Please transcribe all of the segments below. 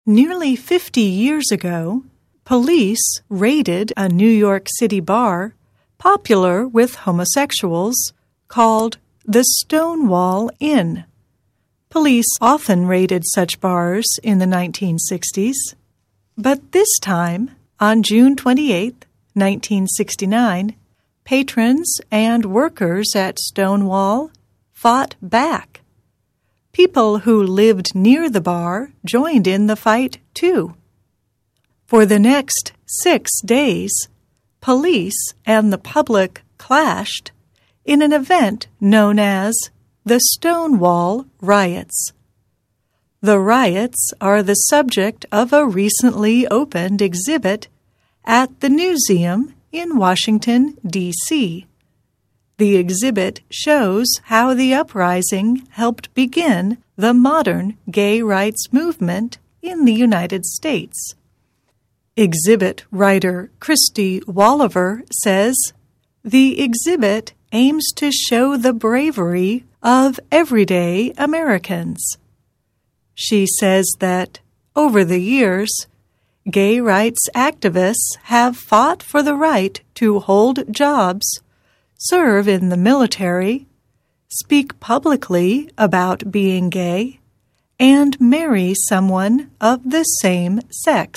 Nearly 50 years ago, police raided a New York City bar popular with homosexuals called the Stonewall Inn. Police often raided such bars in the 1960s, but this time, on June 28, 1969, patrons and workers at Stonewall fought back. People who lived near the bar joined in the fight, too. For the next 6 days, police and the public clashed in an event known as the Stonewall Riots. The riots are the subject of a recently opened exhibit at the Newseum in Washington, D.C. The exhibit shows how the uprising helped begin the modern gay rights movement in the United States. Exhibit writer Christy Walliver says, "The exhibit aims to show the bravery of everyday Americans." She says that, over the years, gay rights activists have fought for the right to hold jobs, serve in the military, speak publicly about being gay, and marry someone of the same sex.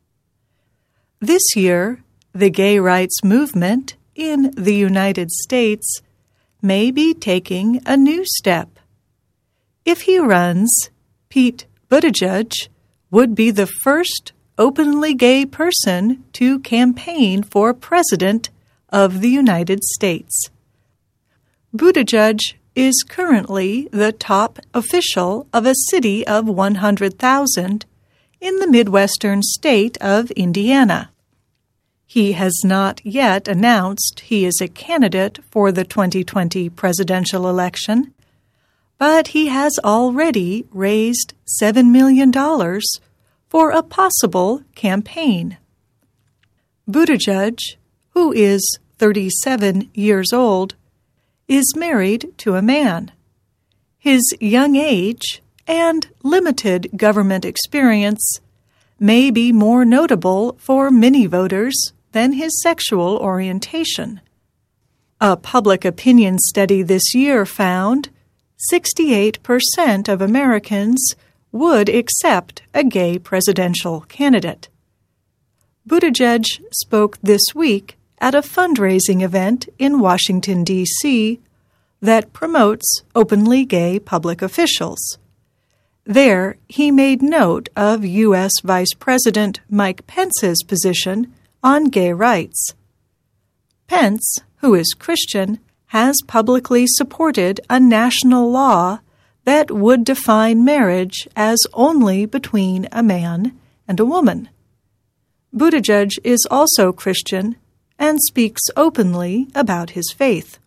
This year, the gay rights movement in the United States may be taking a new step. If he runs, Pete Buttigieg would be the first openly gay person to campaign for president of the United States. Buttigieg is currently the top official of a city of 100,000 in the Midwestern state of Indiana. He has not yet announced he is a candidate for the 2020 presidential election, but he has already raised $7 million for a possible campaign. Buttigieg, who is 37 years old, is married to a man. His young age and limited government experience may be more notable for many voters than his sexual orientation. A public opinion study this year found 68% of Americans would accept a gay presidential candidate. Buttigieg spoke this week at a fundraising event in Washington, D.C. that promotes openly gay public officials. There, he made note of U.S. Vice President Mike Pence's position on gay rights. Pence, who is Christian, has publicly supported a national law that would define marriage as only between a man and a woman. Buttigieg is also Christian and speaks openly about his faith.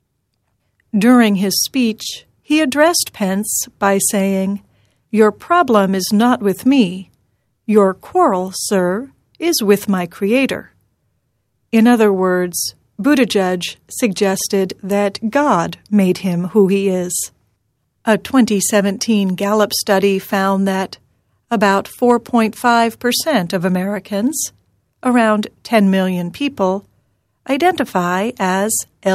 During his speech, he addressed Pence by saying, "Your problem is not with me. Your quarrel, sir, is with my Creator." In other words, Buttigieg suggested that God made him who he is. A 2017 Gallup study found that about 4.5% of Americans, around 10 million people, identify as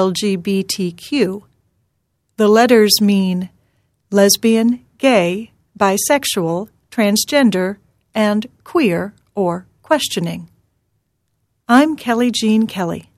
LGBTQ. The letters mean lesbian, gay, bisexual, transgender, and queer or questioning. I'm Kelly Jean Kelly.